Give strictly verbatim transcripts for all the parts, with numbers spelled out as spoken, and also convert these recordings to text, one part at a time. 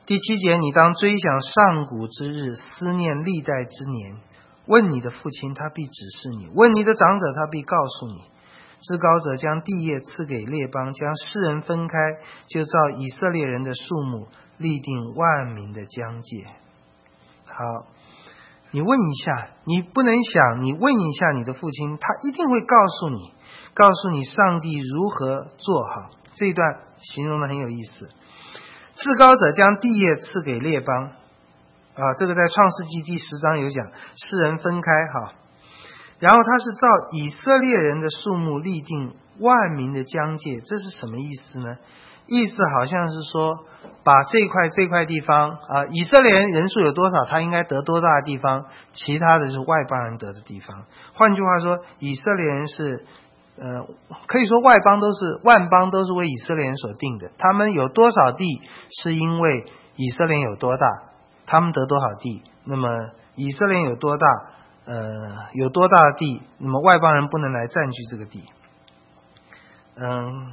第七节，你当追想上古之日，思念历代之年。问你的父亲，他必指示你；问你的长者，他必告诉你。至高者将地业赐给列邦，将世人分开，就照以色列人的数目立定万民的疆界。好，你问一下，你不能想，你问一下你的父亲，他一定会告诉你，告诉你上帝如何做好。这一段形容的很有意思。至高者将地业赐给列邦，啊，这个在创世纪第十章有讲，世人分开哈。然后他是照以色列人的数目立定万民的疆界，这是什么意思呢？意思好像是说，把这块这块地方啊，以色列人人数有多少，他应该得多大的地方，其他的是外邦人得的地方。换句话说，以色列人是呃，可以说外邦都是万邦都是为以色列人所定的，他们有多少地是因为以色列人有多大，他们得多少地，那么以色列人有多大，呃，有多大的地，那么外邦人不能来占据这个地。嗯，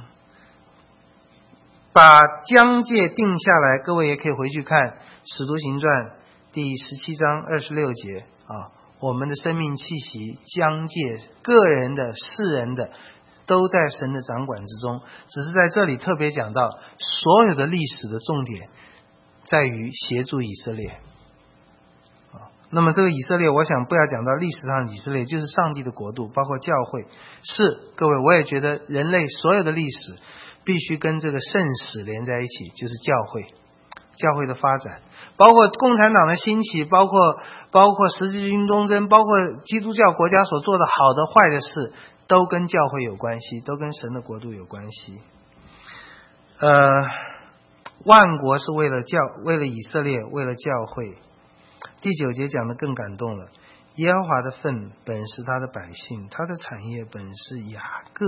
把疆界定下来，各位也可以回去看《使徒行传》第十七章二十六节啊。我们的生命气息、疆界、个人的、世人的，都在神的掌管之中。只是在这里特别讲到，所有的历史的重点在于协助以色列。那么这个以色列，我想不要讲到历史上的以色列，就是上帝的国度，包括教会。是，各位，我也觉得人类所有的历史必须跟这个圣史连在一起，就是教会。教会的发展，包括共产党的兴起，包括包括十字军东征，包括基督教国家所做的好的坏的事，都跟教会有关系，都跟神的国度有关系。呃，万国是为了教，为了以色列，为了教会。第九节讲的更感动了，耶和华的份本是他的百姓，他的产业本是雅各。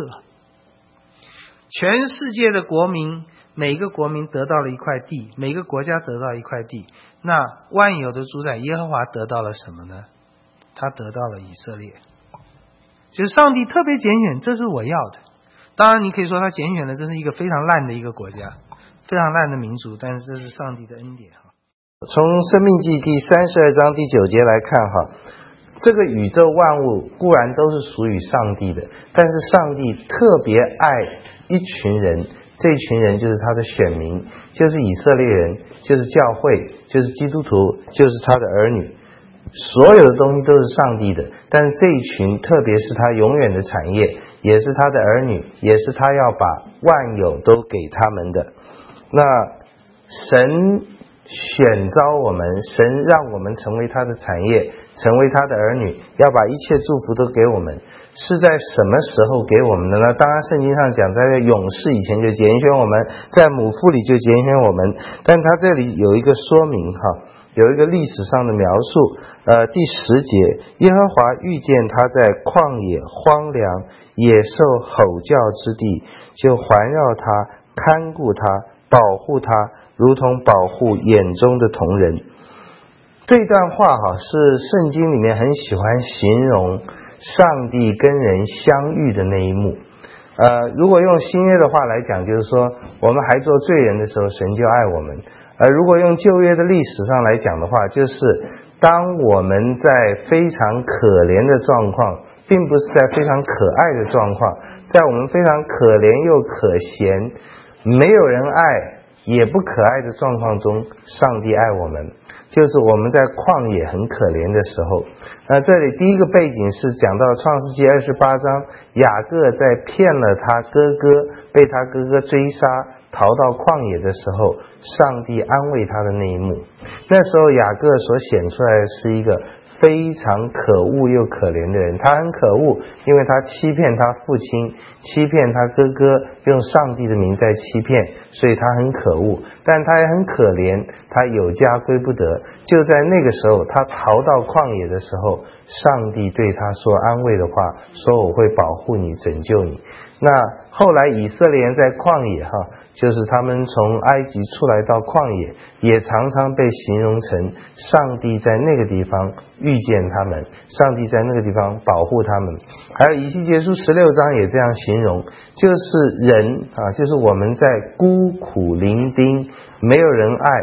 全世界的国民，每个国民得到了一块地，每个国家得到一块地，那万有的主宰耶和华得到了什么呢？他得到了以色列，就是上帝特别拣选，这是我要的。当然你可以说他拣选的这是一个非常烂的一个国家，非常烂的民族，但是这是上帝的恩典。从申命记第三十二章第九节来看哈，这个宇宙万物固然都是属于上帝的，但是上帝特别爱一群人，这群人就是他的选民，就是以色列人，就是教会，就是基督徒，就是他的儿女。所有的东西都是上帝的，但是这一群特别是他永远的产业，也是他的儿女，也是他要把万有都给他们的。那神选召我们，神让我们成为他的产业，成为他的儿女，要把一切祝福都给我们，是在什么时候给我们的呢？当然圣经上讲，在永世以前就拣选我们，在母腹里就拣选我们，但他这里有一个说明哈，有一个历史上的描述。呃，第十节，耶和华遇见他在旷野荒凉野兽吼叫之地，就环绕他，看顾他，保护他，如同保护眼中的瞳人。这段话哈，是圣经里面很喜欢形容上帝跟人相遇的那一幕。呃，如果用新约的话来讲，就是说我们还做罪人的时候，神就爱我们。而如果用旧约的历史上来讲的话，就是当我们在非常可怜的状况，并不是在非常可爱的状况，在我们非常可怜又可嫌，没有人爱也不可爱的状况中，上帝爱我们，就是我们在旷野很可怜的时候。那这里第一个背景是讲到创世纪二十八章，雅各在骗了他哥哥，被他哥哥追杀，逃到旷野的时候，上帝安慰他的那一幕。那时候雅各所显出来的是一个非常可恶又可怜的人，他很可恶，因为他欺骗他父亲，欺骗他哥哥，用上帝的名在欺骗，所以他很可恶。但他也很可怜，他有家归不得。就在那个时候，他逃到旷野的时候，上帝对他说安慰的话，说我会保护你，拯救你。那后来以色列人在旷野哈，就是他们从埃及出来到旷野，也常常被形容成上帝在那个地方遇见他们，上帝在那个地方保护他们。还有以西结书十六章也这样形容，就是人啊，就是我们在孤苦伶仃，没有人爱，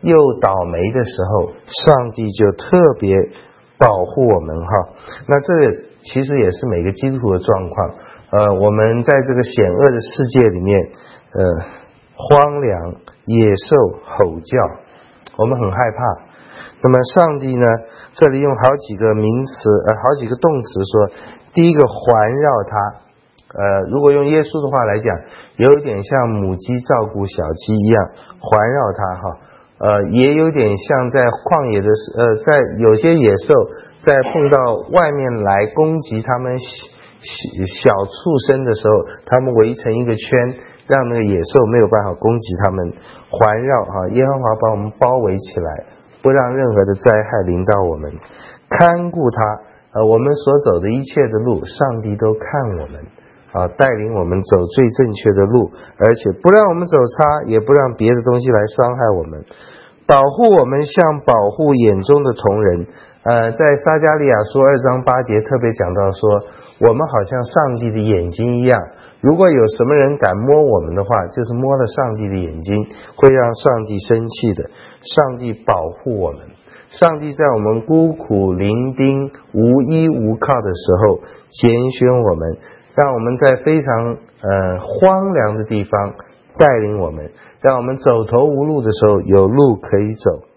又倒霉的时候，上帝就特别保护我们哈。那这个其实也是每个基督徒的状况。呃，我们在这个险恶的世界里面，呃，荒凉、野兽吼叫，我们很害怕。那么上帝呢，这里用好几个名词，呃，好几个动词说，第一个环绕他。呃，如果用耶稣的话来讲，有一点像母鸡照顾小鸡一样环绕它哈，呃，也有点像在旷野的呃，在有些野兽在碰到外面来攻击他们小畜生的时候，他们围成一个圈，让那个野兽没有办法攻击他们，环绕哈，耶和华把我们包围起来，不让任何的灾害临到我们，看顾他，呃，我们所走的一切的路，上帝都看我们。啊，带领我们走最正确的路，而且不让我们走差，也不让别的东西来伤害我们，保护我们像保护眼中的瞳人。呃，在撒迦利亚书二章八节特别讲到说，我们好像上帝的眼睛一样，如果有什么人敢摸我们的话，就是摸了上帝的眼睛，会让上帝生气的。上帝保护我们，上帝在我们孤苦伶仃无依无靠的时候拣选我们，让我们在非常呃荒凉的地方带领我们，让我们走投无路的时候有路可以走。